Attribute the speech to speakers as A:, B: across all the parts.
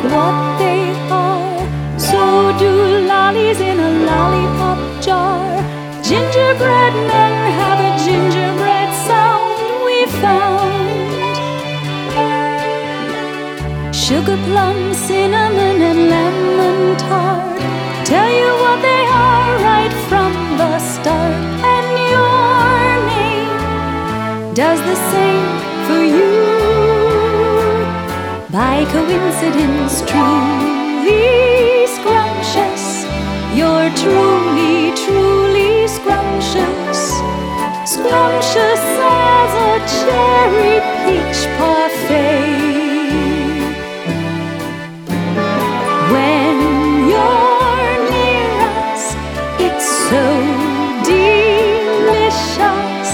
A: what they are. So do lollies in a lollipop jar. Gingerbread men have a gingerbread sound we found. Sugar plum, cinnamon, and lemon tart tell you what they are right from the start. And your name does the same for you. By coincidence, truly scrumptious, you're truly, truly scrumptious. Scrumptious as a cherry peach parfait. When you're near us, it's so delicious.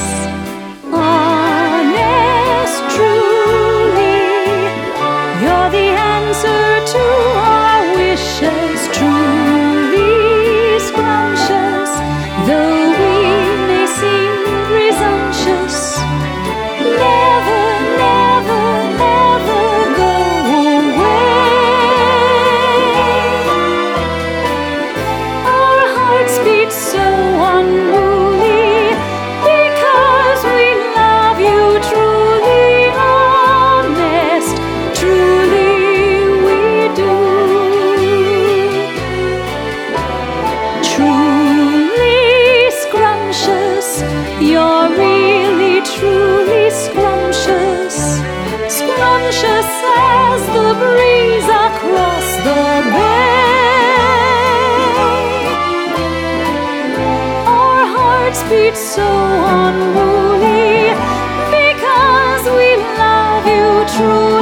A: Honest, truly, you're the answer to our wishes. Truly scrumptious, though we may seem presumptuous. Never, never, never go away. Our hearts beat so unruly because we love you truly. Honest, truly we do. Truly scrumptious, you're really truly scrumptious. Scrumptious as the breeze across the bay. Our hearts beat so unruly because we love you truly.